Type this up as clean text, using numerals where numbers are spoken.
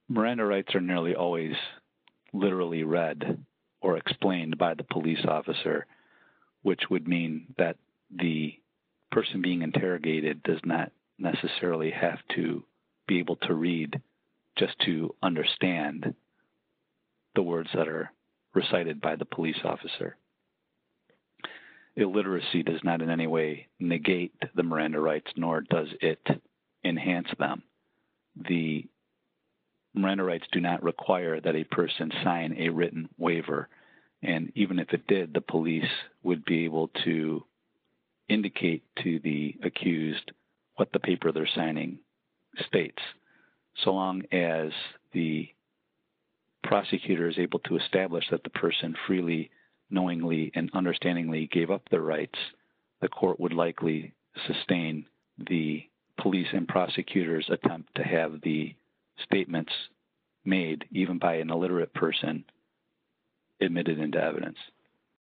Miranda rights are nearly always literally read or explained by the police officer, which would mean that the person being interrogated does not necessarily have to be able to read just to understand the words that are recited by the police officer. Illiteracy does not in any way negate the Miranda rights, nor does it enhance them. The Miranda rights do not require that a person sign a written waiver, and even if it did, the police would be able to indicate to the accused what the paper they're signing states, so long as the prosecutor is able to establish that the person freely, knowingly, and understandingly gave up their rights. The court would likely sustain the police and prosecutor's attempt to have the statements made, even by an illiterate person, admitted into evidence.